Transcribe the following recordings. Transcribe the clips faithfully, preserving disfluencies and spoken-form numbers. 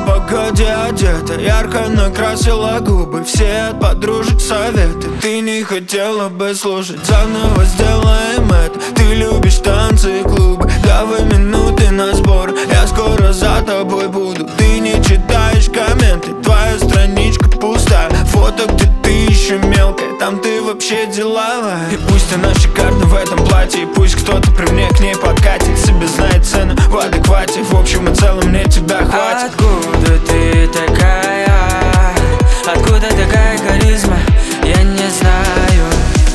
погоде одета, ярко накрасила губы. Все от подружек советы, ты не хотела бы слушать. Заново сделаем это, ты любишь танцы и клубы. Давай минуты на сбор, я скоро за тобой буду. Ты не читаешь комменты, твоя страничка пустая. Фото, где ты еще мелкая, там ты вообще деловая. И пусть она шикарна в этом платье, и пусть кто-то при мне к ней подкатит. Себе знает цену в адеквате, в общем и целом мне тебя хватит. Откуда ты такая? Откуда такая харизма? Я не знаю.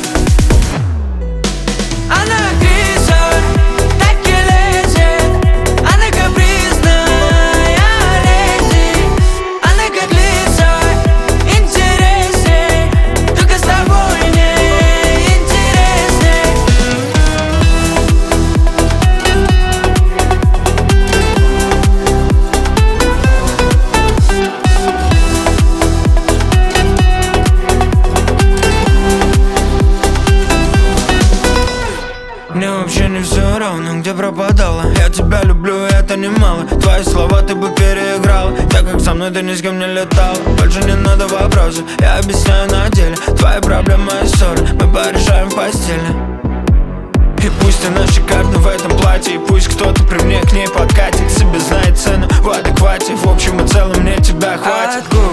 Она актриса, так и лезет. Она капризная леди. Она как лица, интересней. Только с тобой не интересней. Мне вообще не все равно, где пропадала. Я тебя люблю, и это немало. Твои слова ты бы переиграла, так как со мной ты ни с кем не летала. Больше не надо вопросов, я объясняю на деле. Твои проблемы и ссоры мы порешаем в постели. И пусть она шикарна в этом платье, и пусть кто-то при мне к ней подкатит. Себе знает цену в адеквате, в общем и целом мне тебя хватит. Откуда